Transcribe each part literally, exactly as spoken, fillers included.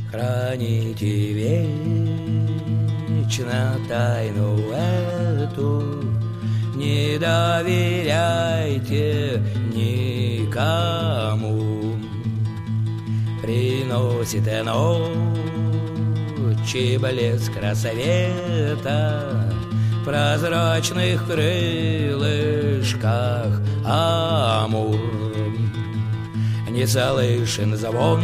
Храните вечно тайну эту, не доверяйте никому. Приносит ночи блеск рассвета в прозрачных крылышках амур. Не слышен звон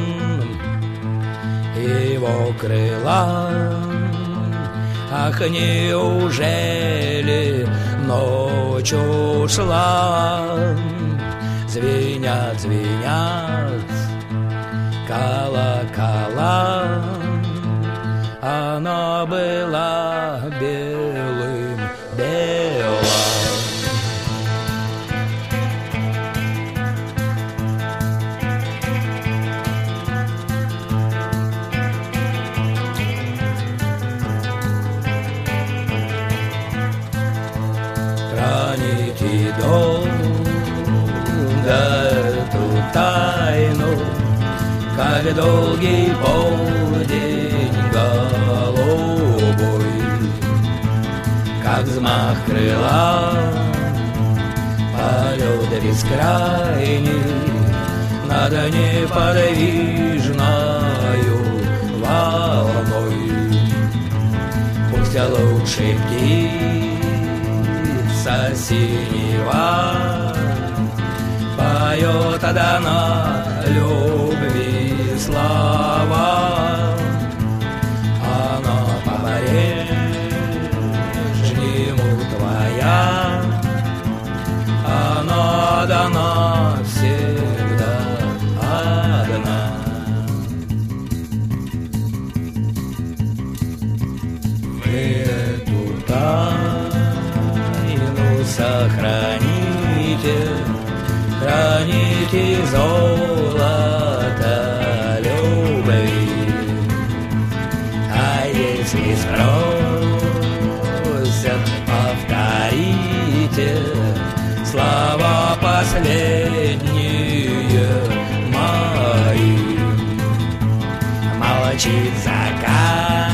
его крыла. Ах, неужели ночь ушла? Звенят, звенят колокола. Она была белым, бела. Храните долго эту тайну, как долгий полдень голубой, как взмах крыла, полет бескрайний над неподвижною волной. Пусть лучше птица синева поет одна любви слова. Она по-прежнему твоя, она дана всегда одна. Вы эту тайну сохраните, храните золото любви. А если спросят, повторите слова последние мои. Молчит закат